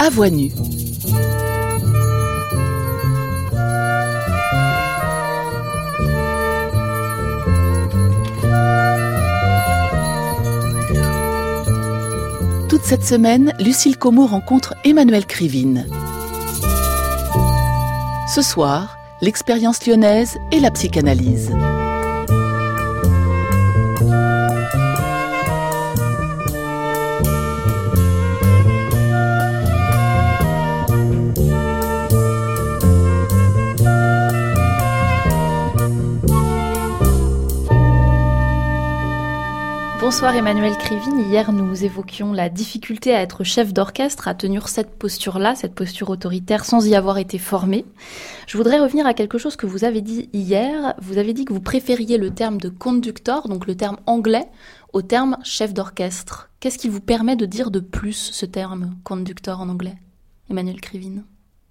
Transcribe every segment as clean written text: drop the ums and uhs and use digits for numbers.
à voix nue. Toute cette semaine, Lucille Como rencontre Emmanuelle Krivine. Ce soir, l'expérience lyonnaise et la psychanalyse. Bonsoir Emmanuelle Krivine. Hier, nous évoquions la difficulté à être chef d'orchestre, à tenir cette posture-là, cette posture autoritaire, sans y avoir été formé. Je voudrais revenir à quelque chose que vous avez dit hier. Vous avez dit que vous préfériez le terme de conductor, donc le terme anglais, au terme chef d'orchestre. Qu'est-ce qui vous permet de dire de plus ce terme conductor en anglais, Emmanuelle Krivine?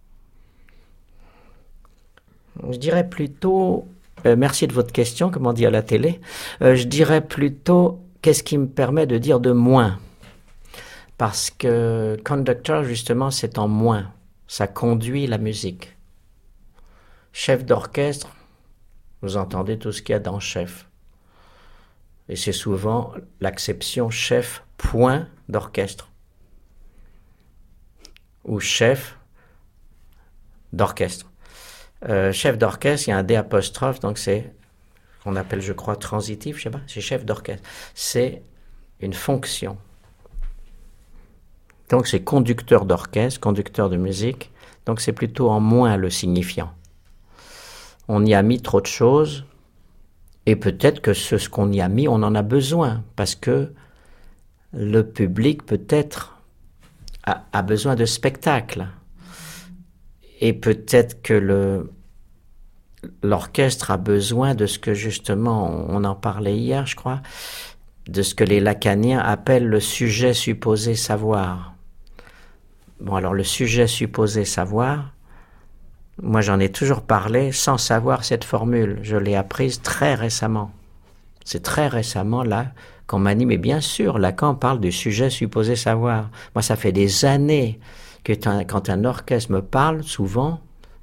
Je dirais plutôt... merci de votre question, comme on dit à la télé. Je dirais plutôt... Qu'est-ce qui me permet de dire de moins? Parce que conductor, justement, c'est en moins. Ça conduit la musique. Chef d'orchestre, vous entendez tout ce qu'il y a dans chef. Et c'est souvent l'acception chef point d'orchestre. Ou chef d'orchestre. Chef d'orchestre, il y a un D apostrophe, donc c'est... qu'on appelle, je crois, transitif, je sais pas, c'est chef d'orchestre. C'est une fonction. Donc c'est conducteur d'orchestre, conducteur de musique, donc c'est plutôt en moins le signifiant. On y a mis trop de choses, et peut-être que ce qu'on y a mis, on en a besoin, parce que le public peut-être a besoin de spectacle. Et peut-être que l'orchestre a besoin de ce que justement, on en parlait hier, je crois, de ce que les lacaniens appellent le sujet supposé savoir. Bon, alors le sujet supposé savoir, moi j'en ai toujours parlé sans savoir cette formule. Je l'ai apprise très récemment. C'est très récemment là qu'on m'a dit, mais bien sûr, Lacan parle du sujet supposé savoir. Moi ça fait des années que quand un orchestre me parle, souvent,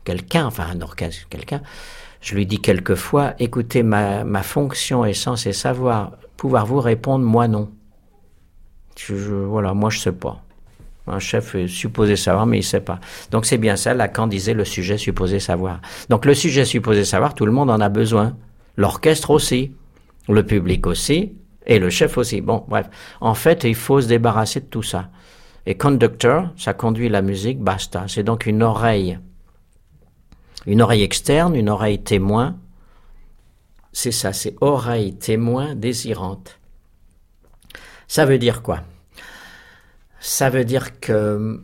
je lui dis quelquefois, écoutez, ma fonction est censée savoir, pouvoir vous répondre, moi non. Voilà, moi je sais pas. Un chef est supposé savoir, mais il sait pas. Donc c'est bien ça, Lacan disait le sujet supposé savoir. Donc le sujet supposé savoir, tout le monde en a besoin. L'orchestre aussi, le public aussi, et le chef aussi. Bon, bref. En fait, il faut se débarrasser de tout ça. Et conductor, ça conduit la musique, basta. C'est donc une oreille externe, une oreille témoin. C'est ça, c'est oreille témoin désirante. Ça veut dire quoi? Ça veut dire que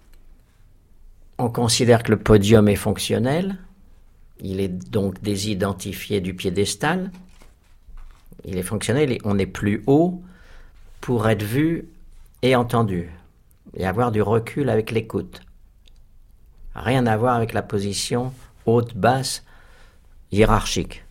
on considère que le podium est fonctionnel. Il est donc désidentifié du piédestal. Il est fonctionnel et on est plus haut pour être vu et entendu. Et avoir du recul avec l'écoute. Rien à voir avec la position haute, basse, hiérarchique.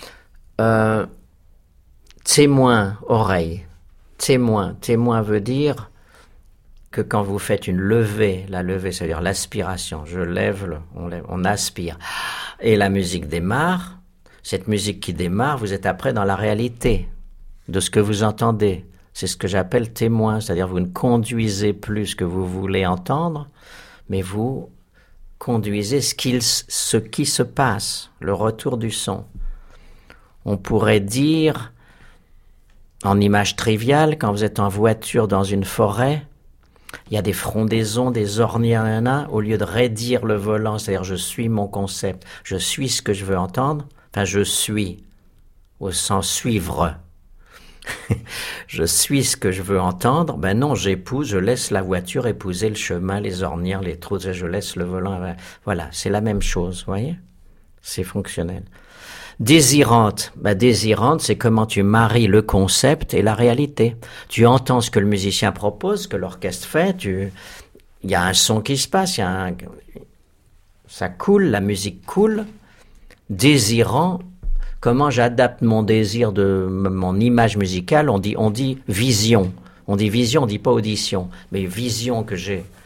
Témoin, oreille. Témoin veut dire que quand vous faites une levée, la levée, c'est-à-dire l'aspiration, on aspire, et la musique démarre, cette musique qui démarre, vous êtes après dans la réalité de ce que vous entendez. C'est ce que j'appelle témoin, c'est-à-dire vous ne conduisez plus ce que vous voulez entendre, mais vous conduisez ce qui se passe, le retour du son. On pourrait dire, en image triviale, quand vous êtes en voiture dans une forêt, il y a des frondaisons, des ornières, au lieu de raidir le volant, c'est-à-dire je suis mon concept, je suis ce que je veux entendre, enfin je suis, au sens suivre. Je suis ce que je veux entendre, ben non, je laisse la voiture épouser le chemin, les ornières, les trous, je laisse le volant, voilà, c'est la même chose, vous voyez? C'est fonctionnel. Désirante, désirante, c'est comment tu maries le concept et la réalité. Tu entends ce que le musicien propose, ce que l'orchestre fait, il y a un son qui se passe, ça coule, la musique coule. Désirant, comment j'adapte mon désir de mon image musicale, on dit vision. On dit vision, on dit pas audition, mais vision que j'ai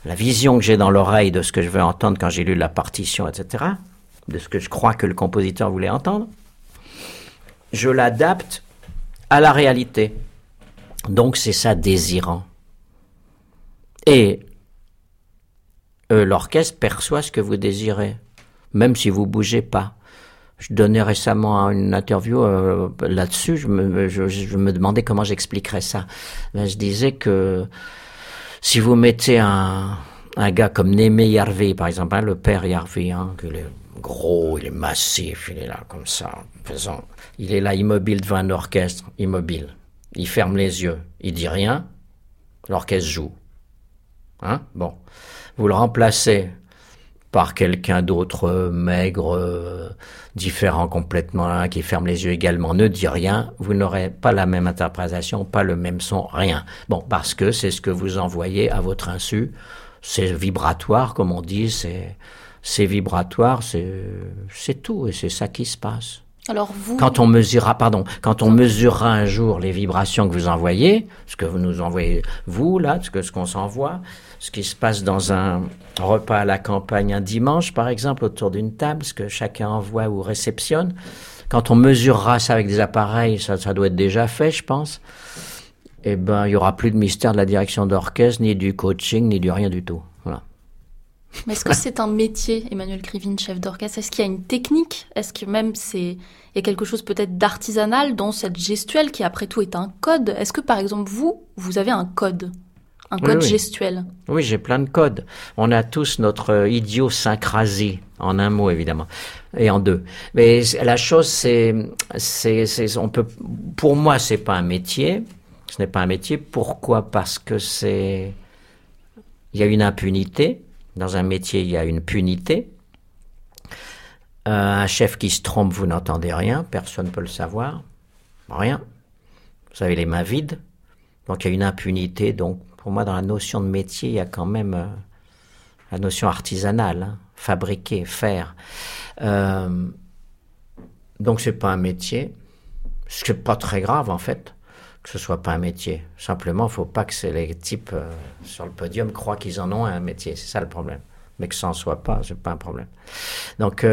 la vision que j'ai dans l'oreille de ce que je veux entendre quand j'ai lu la partition, etc., de ce que je crois que le compositeur voulait entendre, je l'adapte à la réalité. Donc c'est ça désirant. Et l'orchestre perçoit ce que vous désirez, même si vous bougez pas. Je donnais récemment une interview là-dessus, je me demandais comment j'expliquerais ça. Ben, je disais que si vous mettez un gars comme Némé Yarvé, par exemple, le père Yarvé, il est gros, il est massif, il est là comme ça, il est là immobile devant un orchestre, immobile. Il ferme les yeux, il dit rien, l'orchestre joue. Bon, vous le remplacez par quelqu'un d'autre, maigre, différent complètement, qui ferme les yeux également, ne dit rien, vous n'aurez pas la même interprétation, pas le même son, rien. Bon, parce que c'est ce que vous envoyez à votre insu, c'est vibratoire, comme on dit, c'est vibratoire, c'est tout, et c'est ça qui se passe. Alors vous... Quand on mesurera un jour les vibrations que vous envoyez, ce que vous nous envoyez, vous, là, ce qu'on s'envoie, ce qui se passe dans un repas à la campagne un dimanche, par exemple, autour d'une table, ce que chacun envoie ou réceptionne, quand on mesurera ça avec des appareils, ça doit être déjà fait, je pense, eh ben, il y aura plus de mystère de la direction d'orchestre, ni du coaching, ni du rien du tout. Voilà. Mais est-ce que c'est un métier, Emmanuel Krivine, chef d'orchestre? Est-ce qu'il y a une technique? Est-ce que même il y a quelque chose peut-être d'artisanal dans cette gestuelle qui, après tout, est un code? Est-ce que, par exemple, vous avez un code? Un code gestuel? Oui, j'ai plein de codes. On a tous notre idiosyncrasie, en un mot, évidemment, et en deux. Mais la chose, pour moi, c'est pas un métier. Ce n'est pas un métier. Pourquoi? Parce que il y a une impunité. Dans un métier, il y a une punité. Un chef qui se trompe, vous n'entendez rien, personne ne peut le savoir. Rien. Vous avez les mains vides. Donc il y a une impunité. Donc pour moi, dans la notion de métier, il y a quand même la notion artisanale, fabriquer, faire. Donc c'est pas un métier. C'est pas très grave en fait que ce soit pas un métier. Simplement, il faut pas que les types sur le podium croient qu'ils en ont un métier. C'est ça le problème. Mais que ça en soit pas, c'est pas un problème. Donc,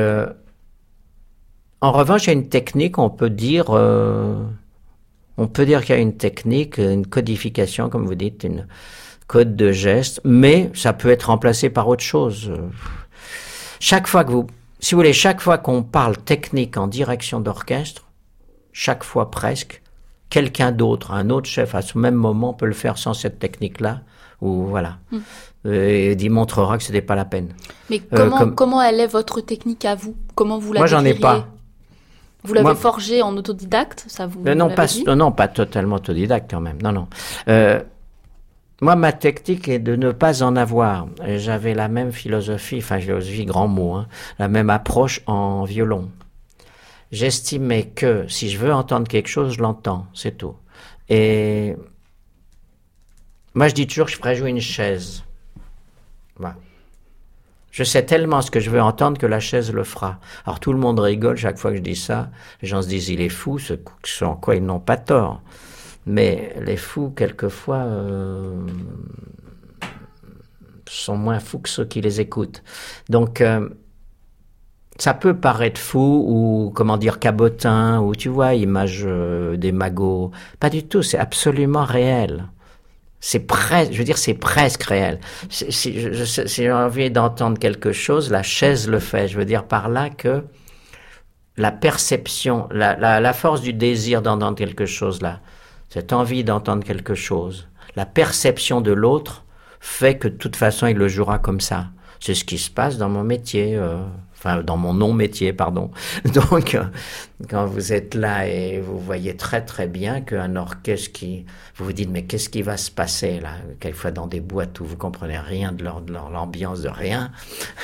en revanche, il y a une technique, on peut dire qu'il y a une technique, une codification, comme vous dites, une code de geste, mais ça peut être remplacé par autre chose. Chaque fois qu'on parle technique en direction d'orchestre, chaque fois presque, quelqu'un d'autre, un autre chef, à ce même moment, peut le faire sans cette technique-là, ou voilà. Et il montrera que ce n'est pas la peine. Mais comment elle est votre technique à vous? Comment vous la Moi, j'en ai décririez? pas. Vous l'avez forgée en autodidacte, ça vous non, pas totalement autodidacte quand même. Non. Moi, ma technique est de ne pas en avoir. J'avais la même philosophie, grand mot, la même approche en violon. J'estimais que si je veux entendre quelque chose, je l'entends, c'est tout. Et moi, je dis toujours que je ferais jouer une chaise. Voilà. Je sais tellement ce que je veux entendre que la chaise le fera. Alors tout le monde rigole chaque fois que je dis ça. Les gens se disent il est fou, ce en quoi ils n'ont pas tort. Mais les fous, quelquefois, sont moins fous que ceux qui les écoutent. Donc, ça peut paraître fou ou, cabotin, ou tu vois, image des magots. Pas du tout, c'est absolument réel. C'est presque réel. Si j'ai envie d'entendre quelque chose, la chaise le fait. Je veux dire par là que la perception, la force du désir d'entendre quelque chose là, cette envie d'entendre quelque chose, la perception de l'autre fait que de toute façon il le jouera comme ça. C'est ce qui se passe dans mon métier, dans mon non-métier, pardon. Donc, quand vous êtes là et vous voyez très très bien qu'un orchestre vous vous dites, mais qu'est-ce qui va se passer là? Quelquefois dans des boîtes où vous comprenez rien de l'ambiance, de rien,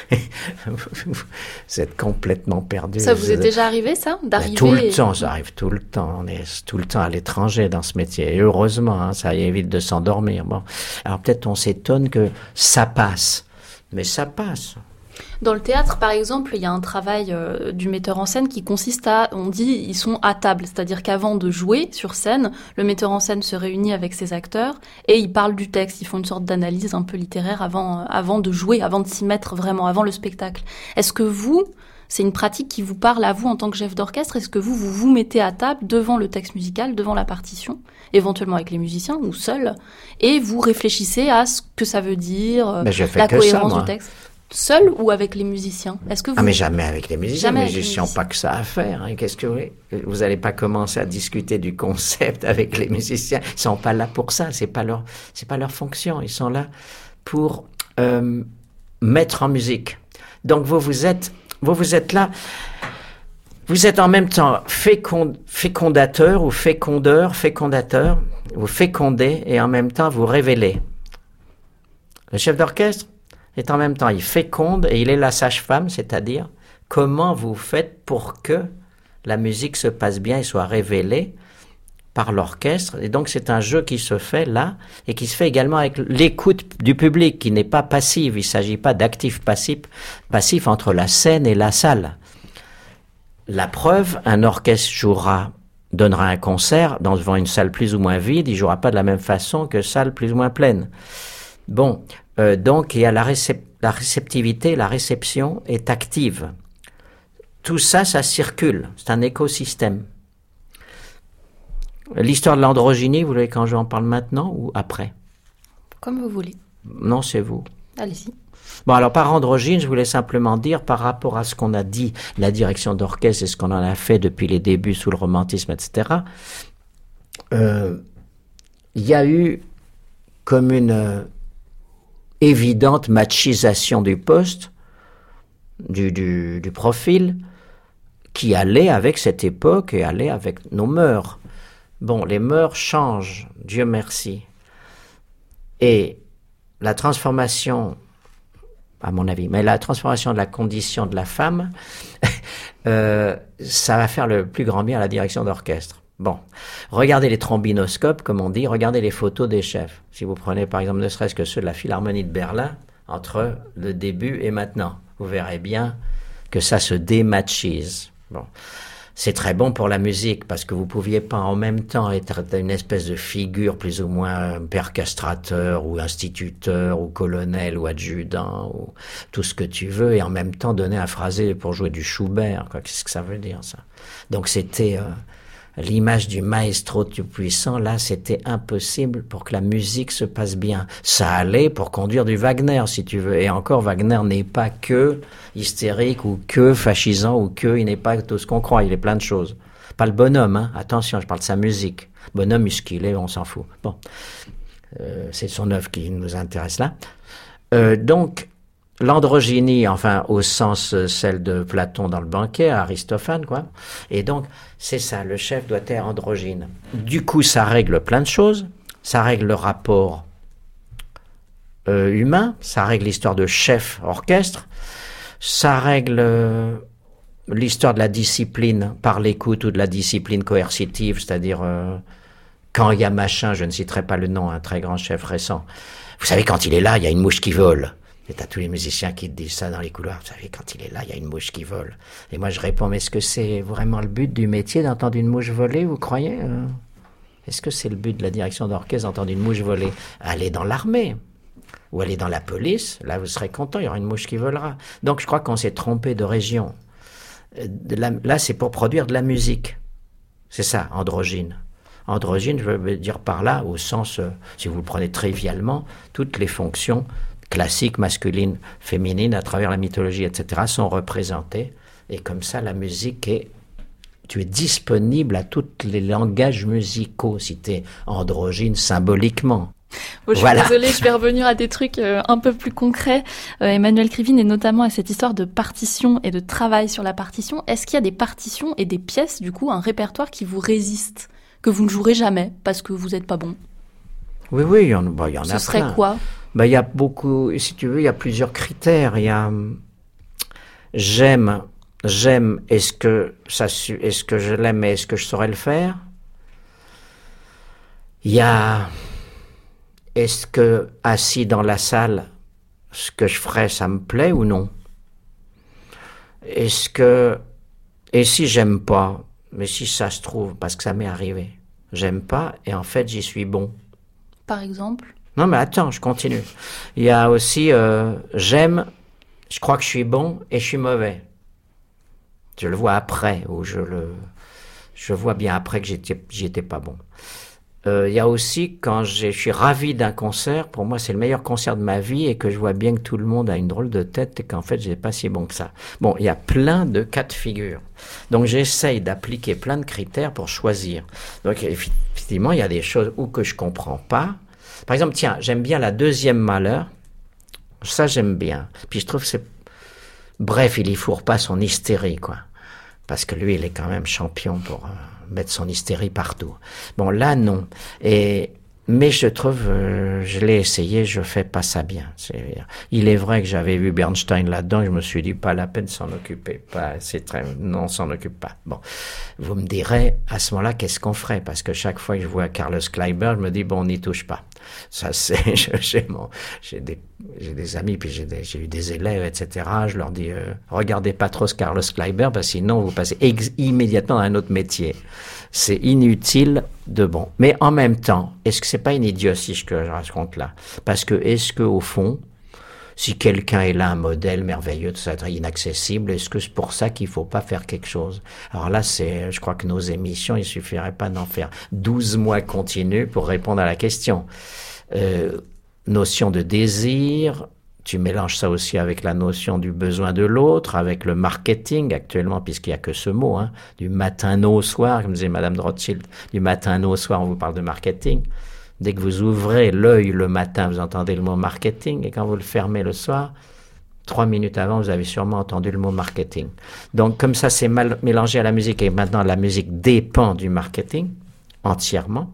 vous êtes complètement perdu. Ça vous est déjà arrivé, ça? D'arriver tout le temps, ça arrive tout le temps. On est tout le temps à l'étranger dans ce métier. Et heureusement, ça évite de s'endormir. Bon. Alors peut-être on s'étonne que ça passe. Mais ça passe. Dans le théâtre, par exemple, il y a un travail du metteur en scène qui consiste on dit, ils sont à table. C'est-à-dire qu'avant de jouer sur scène, le metteur en scène se réunit avec ses acteurs et ils parlent du texte. Ils font une sorte d'analyse un peu littéraire avant de jouer, avant de s'y mettre vraiment, avant le spectacle. Est-ce que c'est une pratique qui vous parle à vous en tant que chef d'orchestre? Est-ce que vous mettez à table devant le texte musical, devant la partition, éventuellement avec les musiciens ou seul, et vous réfléchissez à ce que ça veut dire, la cohérence du texte? Seul ou avec les musiciens? Est-ce que vous... Ah, mais jamais avec les musiciens. Jamais Les musiciens n'ont pas que ça à faire. Hein. Qu'est-ce que vous voulez? Vous n'allez pas commencer à discuter du concept avec les musiciens. Ils sont pas là pour ça. C'est pas leur fonction. Ils sont là pour mettre en musique. Donc vous êtes là. Vous êtes en même temps fécondateur ou fécondateur. Vous fécondez et en même temps vous révélez. Le chef d'orchestre est en même temps, il féconde et il est la sage-femme, c'est-à-dire comment vous faites pour que la musique se passe bien et soit révélée par l'orchestre. Et donc c'est un jeu qui se fait là et qui se fait également avec l'écoute du public qui n'est pas passive. Il ne s'agit pas d'actif-passif entre la scène et la salle. La preuve, un orchestre donnera un concert devant une salle plus ou moins vide, il ne jouera pas de la même façon que salle plus ou moins pleine. Bon, donc il y a la réceptivité, la réception est active. Tout ça, ça circule, c'est un écosystème. L'histoire de l'androgynie, vous voulez quand j'en parle maintenant ou après? Comme vous voulez. Non, c'est vous. Allez-y. Bon, alors par androgyne, je voulais simplement dire, par rapport à ce qu'on a dit, la direction d'orchestre et ce qu'on en a fait depuis les débuts sous le romantisme, etc., il y a eu comme une évidente machisation du poste, du profil, qui allait avec cette époque et allait avec nos mœurs. Bon, les mœurs changent, Dieu merci. Et la transformation, à mon avis, mais la transformation de la condition de la femme, ça va faire le plus grand bien à la direction d'orchestre. Bon, regardez les trombinoscopes, comme on dit, regardez les photos des chefs. Si vous prenez par exemple ne serait-ce que ceux de la Philharmonie de Berlin, entre le début et maintenant, vous verrez bien que ça se démachise. Bon, c'est très bon pour la musique parce que vous pouviez pas en même temps être une espèce de figure plus ou moins père castrateur ou instituteur ou colonel ou adjudant ou tout ce que tu veux et en même temps donner un phrasé pour jouer du Schubert. Quoi. Qu'est-ce que ça veut dire ça? Donc c'était l'image du maestro tout-puissant, là, c'était impossible pour que la musique se passe bien. Ça allait pour conduire du Wagner, si tu veux. Et encore, Wagner n'est pas que hystérique ou que fascisant ou que, il n'est pas tout ce qu'on croit, il est plein de choses. Pas le bonhomme, hein. Attention, je parle de sa musique. Bonhomme musculé, on s'en fout. Bon. C'est son œuvre qui nous intéresse là. Donc, l'androgynie, enfin, au sens celle de Platon dans le banquet, Aristophane, quoi. Et donc, c'est ça, le chef doit être androgyne. Du coup, ça règle plein de choses. Ça règle le rapport humain, ça règle l'histoire de chef-orchestre, ça règle l'histoire de la discipline par l'écoute ou de la discipline coercitive, c'est-à-dire quand il y a machin, je ne citerai pas le nom, un très grand chef récent. Vous savez, quand il est là, il y a une mouche qui vole. Et t'as tous les musiciens qui te disent ça dans les couloirs. Vous savez, quand il est là, il y a une mouche qui vole. Et moi, je réponds, mais est-ce que c'est vraiment le but du métier d'entendre une mouche voler, vous croyez Est-ce que c'est le but de la direction d'orchestre d'entendre une mouche voler? Allez dans l'armée ou allez dans la police, là, vous serez content, il y aura une mouche qui volera. Donc, je crois qu'on s'est trompé de région. Là, c'est pour produire de la musique. C'est ça, androgyne. Androgyne, je veux dire par là, au sens, si vous le prenez trivialement, toutes les fonctions classiques, masculines, féminines, à travers la mythologie, etc., sont représentées. Et comme ça, la musique tu es disponible à tous les langages musicaux, si tu es androgyne symboliquement. Bon, je suis désolée, je vais revenir à des trucs un peu plus concrets. Emmanuel Krivine, et notamment à cette histoire de partition et de travail sur la partition. Est-ce qu'il y a des partitions et des pièces, du coup, un répertoire qui vous résiste, que vous ne jouerez jamais parce que vous n'êtes pas bon? Oui, il y en a plein. Ce serait quoi? Il y a beaucoup, si tu veux, il y a plusieurs critères. Il y a j'aime, est-ce que je l'aime et est-ce que je saurais le faire? Il y a est-ce que assis dans la salle, ce que je ferais, ça me plaît ou non? et si j'aime pas, mais si ça se trouve, parce que ça m'est arrivé, j'aime pas et en fait j'y suis bon. Par exemple? Non mais attends, je continue. Il y a aussi j'aime, je crois que je suis bon et je suis mauvais. Je le vois après, ou je vois bien après que j'y étais pas bon. Il y a aussi quand je suis ravi d'un concert, pour moi c'est le meilleur concert de ma vie et que je vois bien que tout le monde a une drôle de tête et qu'en fait j'ai pas si bon que ça. Bon, il y a plein de cas de figure. Donc j'essaye d'appliquer plein de critères pour choisir. Donc effectivement, il y a des choses où que je comprends pas. Par exemple, tiens, j'aime bien la deuxième Mahler. Ça j'aime bien. Puis je trouve que bref, il y fourre pas son hystérie, quoi. Parce que lui, il est quand même champion pour mettre son hystérie partout. Bon, là, non. Mais je trouve, je l'ai essayé, je fais pas ça bien. Il est vrai que j'avais vu Bernstein là-dedans, je me suis dit, pas la peine de s'en occuper. Non, on s'en occupe pas. Bon. Vous me direz, à ce moment-là, qu'est-ce qu'on ferait? Parce que chaque fois que je vois Carlos Kleiber, je me dis, bon, on n'y touche pas. Ça, j'ai des amis, puis j'ai eu des élèves, etc. Je leur dis, regardez pas trop ce Carlos Kleiber, parce que sinon, vous passez immédiatement dans un autre métier. C'est inutile de bon. Mais en même temps, est-ce que c'est pas une idiotie ce que je raconte là? Parce que, est-ce que au fond, si quelqu'un est là, un modèle merveilleux, tout ça, inaccessible, est-ce que c'est pour ça qu'il faut pas faire quelque chose? Alors là, je crois que nos émissions, il suffirait pas d'en faire 12 mois continus pour répondre à la question. Notion de désir, tu mélanges ça aussi avec la notion du besoin de l'autre, avec le marketing actuellement, puisqu'il n'y a que ce mot, hein, du matin au soir, comme disait Madame de Rothschild, du matin au soir, on vous parle de marketing. Dès que vous ouvrez l'œil le matin, vous entendez le mot marketing, et quand vous le fermez le soir, 3 minutes avant, vous avez sûrement entendu le mot marketing. Donc, comme ça, c'est mal mélangé à la musique, et maintenant, la musique dépend du marketing, entièrement.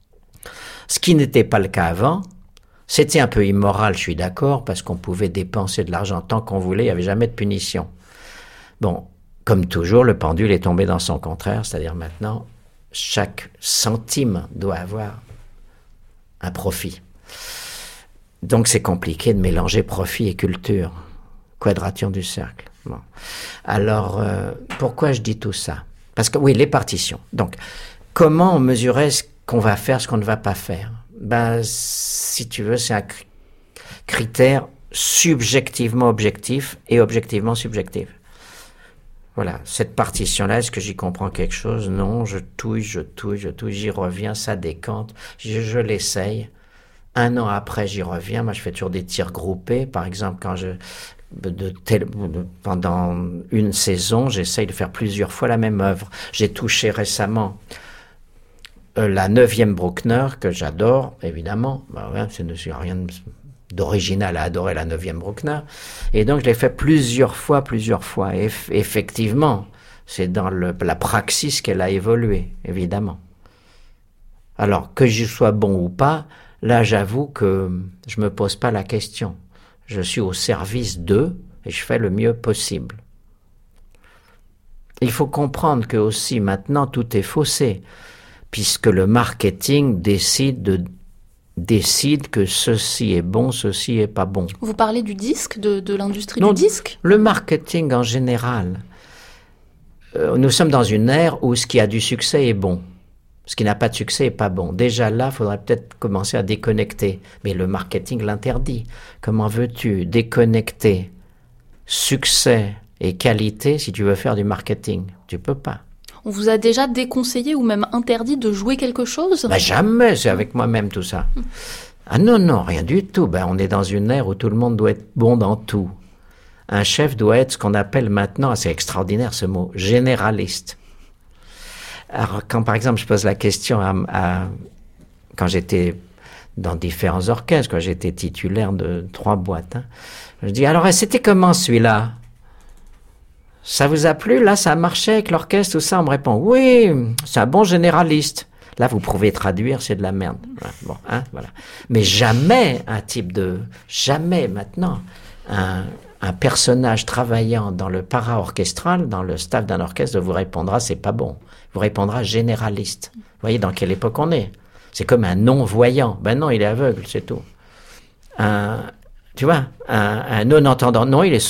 Ce qui n'était pas le cas avant. C'était un peu immoral, je suis d'accord, parce qu'on pouvait dépenser de l'argent tant qu'on voulait, il n'y avait jamais de punition. Bon, comme toujours, le pendule est tombé dans son contraire, c'est-à-dire maintenant, chaque centime doit avoir un profit. Donc c'est compliqué de mélanger profit et culture. Quadrature du cercle. Bon. Alors, pourquoi je dis tout ça? Parce que, oui, les partitions. Donc, comment on mesurait ce qu'on va faire, ce qu'on ne va pas faire? Ben, si tu veux, c'est un critère subjectivement objectif et objectivement subjectif. Voilà, cette partition-là, est-ce que j'y comprends quelque chose? Non, je touille, j'y reviens, ça décante, je l'essaye. 1 an après, j'y reviens. Moi, je fais toujours des tirs groupés. Par exemple, quand pendant une saison, j'essaye de faire plusieurs fois la même œuvre. J'ai touché récemment la 9e Bruckner, que j'adore, évidemment. Ben ouais, c'est rien d'original à adorer la 9e Bruckner. Et donc, je l'ai fait plusieurs fois. Et effectivement, c'est dans la praxis qu'elle a évolué, évidemment. Alors, que j'y sois bon ou pas, là, j'avoue que je me pose pas la question. Je suis au service d'eux et je fais le mieux possible. Il faut comprendre que aussi, maintenant, tout est faussé, puisque le marketing décide que ceci est bon, ceci est pas bon. Vous parlez du disque, de l'industrie du disque? Le marketing en général. Nous sommes dans une ère où ce qui a du succès est bon. Ce qui n'a pas de succès est pas bon. Déjà là, il faudrait peut-être commencer à déconnecter. Mais le marketing l'interdit. Comment veux-tu déconnecter succès et qualité si tu veux faire du marketing? Tu peux pas. On vous a déjà déconseillé ou même interdit de jouer quelque chose? Ben jamais, c'est avec moi-même tout ça. Ah non, rien du tout. Ben, on est dans une ère où tout le monde doit être bon dans tout. Un chef doit être ce qu'on appelle maintenant, c'est extraordinaire ce mot, généraliste. Alors, quand par exemple je pose la question quand j'étais dans différents orchestres, quand j'étais titulaire de 3 boîtes, je dis, alors c'était comment celui-là? Ça vous a plu? Là, ça a marché avec l'orchestre, tout ça? On me répond, oui, c'est un bon généraliste. Là, vous pouvez traduire, c'est de la merde. Bon, voilà. Mais jamais jamais maintenant, un personnage travaillant dans le para-orchestral, dans le staff d'un orchestre, vous répondra, c'est pas bon. Vous répondra généraliste. Vous voyez dans quelle époque on est? C'est comme un non-voyant. Ben non, il est aveugle, c'est tout. Tu vois, un non-entendant, non, il est sourd.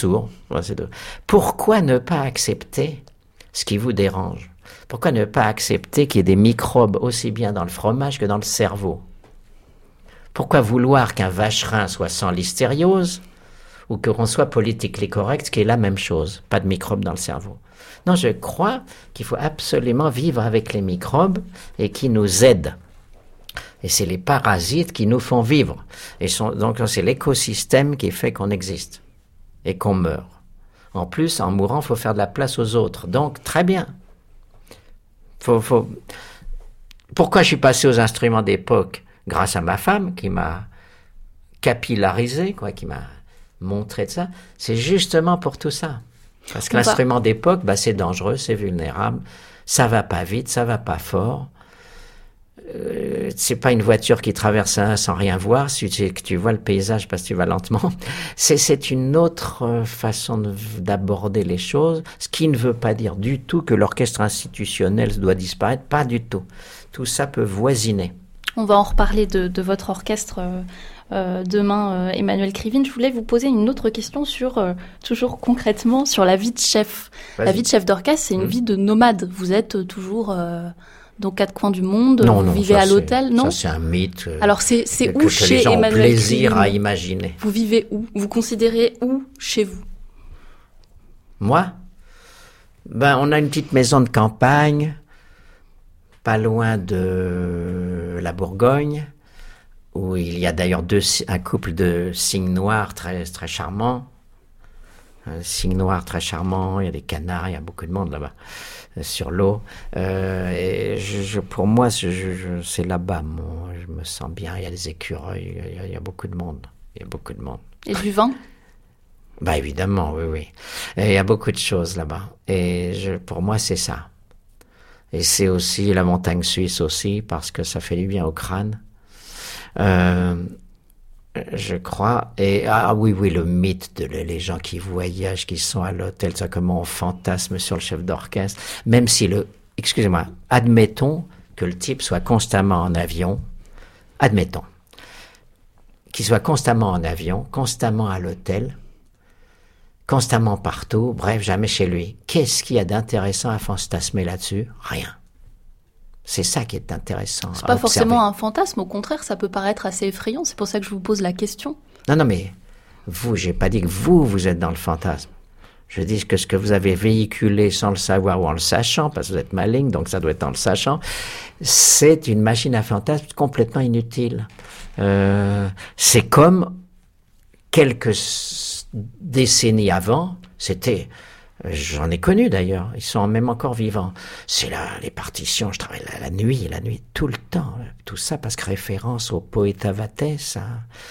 Pourquoi ne pas accepter ce qui vous dérange? Pourquoi ne pas accepter qu'il y ait des microbes aussi bien dans le fromage que dans le cerveau? Pourquoi vouloir qu'un vacherin soit sans listériose ou qu'on soit politiquement correct, ce qui est la même chose, pas de microbes dans le cerveau? Non, je crois qu'il faut absolument vivre avec les microbes et qui nous aident. Et c'est les parasites qui nous font vivre. Donc c'est l'écosystème qui fait qu'on existe et qu'on meurt. En plus, en mourant, il faut faire de la place aux autres. Donc, très bien. Pourquoi je suis passé aux instruments d'époque? Grâce à ma femme qui m'a capillarisé, qui m'a montré de ça. C'est justement pour tout ça. Parce que l'instrument d'époque, c'est dangereux, c'est vulnérable. Ça va pas vite, ça va pas fort. C'est pas une voiture qui traverse sans rien voir, si tu vois le paysage parce que tu vas lentement. C'est une autre façon d'aborder les choses, ce qui ne veut pas dire du tout que l'orchestre institutionnel doit disparaître, pas du tout. Tout ça peut voisiner. On va en reparler de votre orchestre demain, Emmanuel Krivine. Je voulais vous poser une autre question toujours concrètement, sur la vie de chef. Vas-y. La vie de chef d'orchestre, c'est une vie de nomade. Vous êtes toujours dans 4 coins du monde, vous vivez à l'hôtel, non? Ça, c'est un mythe. Alors, c'est où chez les gens Emmanuel ont plaisir Krivine à imaginer. Vous vivez où? Vous considérez où chez vous? Moi? On a une petite maison de campagne, pas loin de la Bourgogne, où il y a d'ailleurs un couple de cygnes noirs très, très charmants. Un cygne noir très charmant, il y a des canards, il y a beaucoup de monde là-bas, sur l'eau. Et pour moi, c'est là-bas, je me sens bien, il y a des écureuils, il y a beaucoup de monde. Il y a beaucoup de monde. Et du vin? Évidemment, oui. Et il y a beaucoup de choses là-bas. Et pour moi, c'est ça. Et c'est aussi la montagne suisse aussi, parce que ça fait du bien au crâne. Je crois. Et oui, le mythe les gens qui voyagent, qui sont à l'hôtel, ça, comment on fantasme sur le chef d'orchestre. Même si excusez-moi, admettons que le type soit constamment en avion. Admettons. Qu'il soit constamment en avion, constamment à l'hôtel, constamment partout, bref, jamais chez lui. Qu'est-ce qu'il y a d'intéressant à fantasmer là-dessus? Rien. C'est ça qui est intéressant. C'est pas forcément un fantasme, au contraire, ça peut paraître assez effrayant. C'est pour ça que je vous pose la question. Non, mais j'ai pas dit que vous êtes dans le fantasme. Je dis que ce que vous avez véhiculé sans le savoir ou en le sachant, parce que vous êtes maligne, donc ça doit être en le sachant, c'est une machine à fantasmes complètement inutile. C'est comme quelques décennies avant, j'en ai connu d'ailleurs, ils sont même encore vivants. C'est là, les partitions, je travaille la nuit, tout le temps. Tout ça parce que référence au Poeta Vates,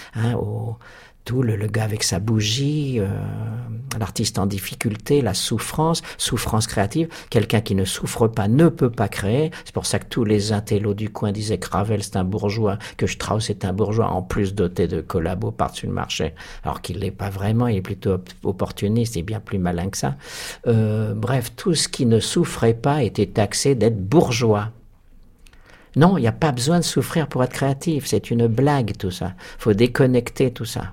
tout le gars avec sa bougie, l'artiste en difficulté, la souffrance créative. Quelqu'un qui ne souffre pas ne peut pas créer. C'est pour ça que tous les intellos du coin disaient que Ravel c'est un bourgeois, que Strauss est un bourgeois, en plus doté de collabos par-dessus le marché. Alors qu'il l'est pas vraiment, il est plutôt opportuniste, il est bien plus malin que ça. Bref, tout ce qui ne souffrait pas était taxé d'être bourgeois. Non, il n'y a pas besoin de souffrir pour être créatif. C'est une blague tout ça. Faut déconnecter tout ça.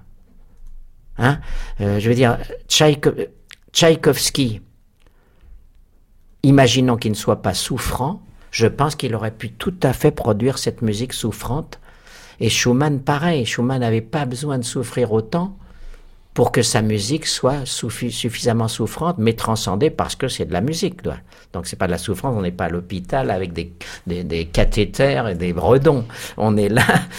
Je veux dire, Tchaïkovski, imaginons qu'il ne soit pas souffrant, je pense qu'il aurait pu tout à fait produire cette musique souffrante. Et Schumann, pareil, Schumann n'avait pas besoin de souffrir autant pour que sa musique soit suffisamment souffrante, mais transcendée parce que c'est de la musique. Donc c'est pas de la souffrance, on n'est pas à l'hôpital avec des cathéters et des bredons. On est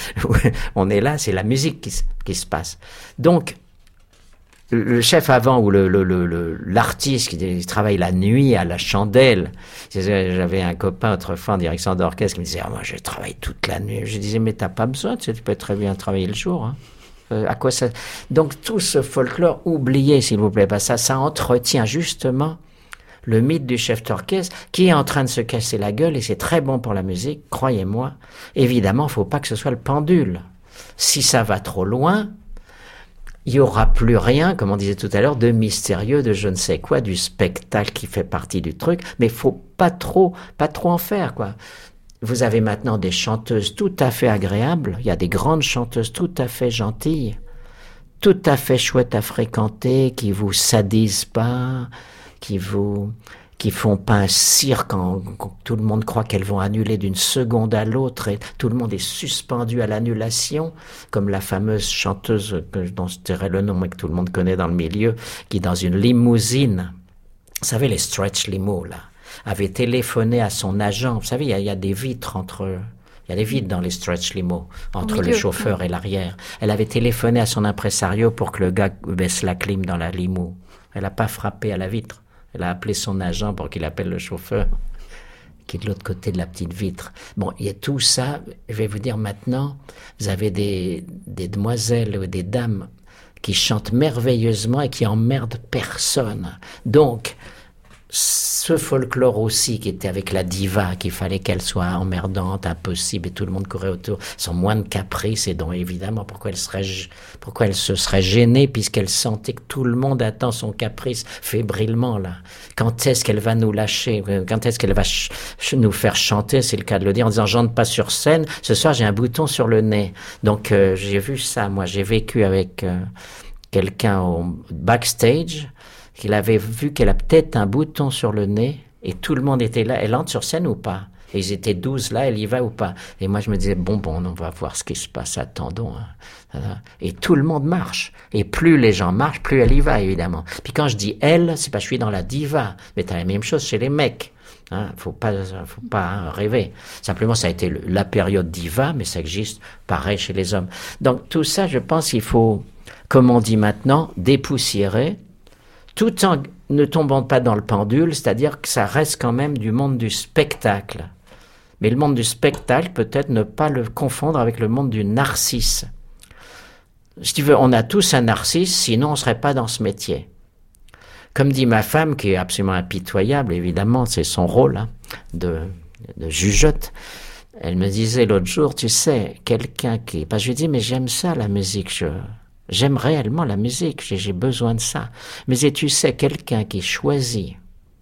là, c'est la musique qui se passe. Donc, le chef avant ou l'artiste qui travaille la nuit à la chandelle. J'avais un copain autrefois en direction d'orchestre qui me disait moi je travaille toute la nuit. Je disais mais t'as pas besoin, tu peux très bien travailler le jour. À quoi ça? Donc tout ce folklore, oubliez s'il vous plaît pas ça entretient justement le mythe du chef d'orchestre qui est en train de se casser la gueule et c'est très bon pour la musique, croyez-moi. Évidemment, faut pas que ce soit le pendule. Si ça va trop loin, il n'y aura plus rien, comme on disait tout à l'heure, de mystérieux, de je ne sais quoi, du spectacle qui fait partie du truc, mais il faut pas trop en faire, quoi. Vous avez maintenant des chanteuses tout à fait agréables, il y a des grandes chanteuses tout à fait gentilles, tout à fait chouettes à fréquenter, qui vous sadisent pas, qui font pas un cirque quand tout le monde croit qu'elles vont annuler d'une seconde à l'autre et tout le monde est suspendu à l'annulation, comme la fameuse chanteuse dont je dirais le nom et que tout le monde connaît dans le milieu, qui dans une limousine, vous savez les stretch limos là, avait téléphoné à son agent. Vous savez, il y a des vitres il y a des vitres dans les stretch limos, entre le chauffeur et l'arrière. Elle avait téléphoné à son impresario pour que le gars baisse la clim dans la limo. Elle n'a pas frappé à la vitre. Elle a appelé son agent pour qu'il appelle le chauffeur, qui est de l'autre côté de la petite vitre. Bon, il y a tout ça. Je vais vous dire maintenant, vous avez des demoiselles ou des dames qui chantent merveilleusement et qui emmerdent personne. Donc, ce folklore aussi qui était avec la diva, qu'il fallait qu'elle soit emmerdante, impossible, et tout le monde courait autour, sont moins de caprice, et donc évidemment pourquoi elle se serait gênée puisqu'elle sentait que tout le monde attend son caprice fébrilement là. Quand est-ce qu'elle va nous lâcher? Quand est-ce qu'elle va nous faire chanter? C'est le cas de le dire en disant j'entre pas sur scène, ce soir j'ai un bouton sur le nez. Donc j'ai vu ça, moi j'ai vécu avec quelqu'un au backstage, qu'il avait vu qu'elle a peut-être un bouton sur le nez, et tout le monde était là. Elle entre sur scène ou pas? Et ils étaient 12 là, elle y va ou pas? Et moi je me disais, bon, on va voir ce qui se passe, attendons. Et tout le monde marche. Et plus les gens marchent, plus elle y va, évidemment. Puis quand je dis elle, c'est pas je suis dans la diva, mais t'as la même chose chez les mecs. Faut pas rêver. Simplement, ça a été la période diva, mais ça existe pareil chez les hommes. Donc tout ça, je pense qu'il faut, comme on dit maintenant, dépoussiérer, tout en ne tombant pas dans le pendule, c'est-à-dire que ça reste quand même du monde du spectacle. Mais le monde du spectacle, peut-être ne pas le confondre avec le monde du narcisse. Si tu veux, on a tous un narcisse, sinon on ne serait pas dans ce métier. Comme dit ma femme, qui est absolument impitoyable, évidemment, c'est son rôle de jugeote, elle me disait l'autre jour, tu sais, quelqu'un qui... je lui dis, mais j'aime ça, la musique, j'aime réellement la musique, j'ai besoin de ça. Mais et tu sais, quelqu'un qui choisit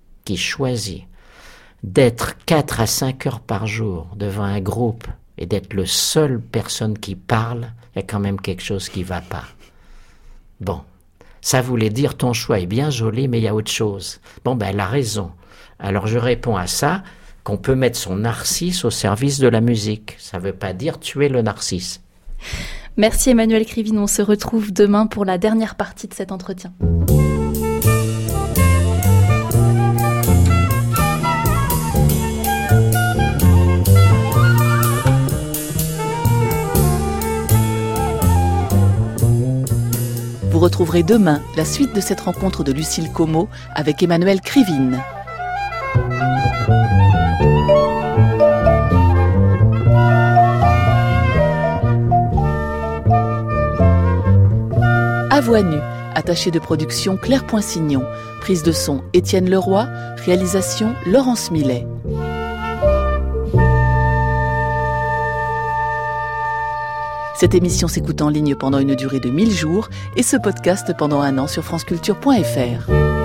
d'être 4 à 5 heures par jour devant un groupe et d'être le seul personne qui parle, il y a quand même quelque chose qui va pas. Bon, ça voulait dire ton choix est bien joli, mais il y a autre chose. Bon, elle a raison. Alors je réponds à ça, qu'on peut mettre son narcisse au service de la musique. Ça veut pas dire tuer le narcisse. Merci Emmanuel Krivine, on se retrouve demain pour la dernière partie de cet entretien. Vous retrouverez demain la suite de cette rencontre de Lucille Como avec Emmanuel Krivine. À voix nue, attaché de production Claire Poinsignon, prise de son Étienne Leroy, réalisation Laurence Millet. Cette émission s'écoute en ligne pendant une durée de 1000 jours et se podcast pendant 1 an sur franceculture.fr.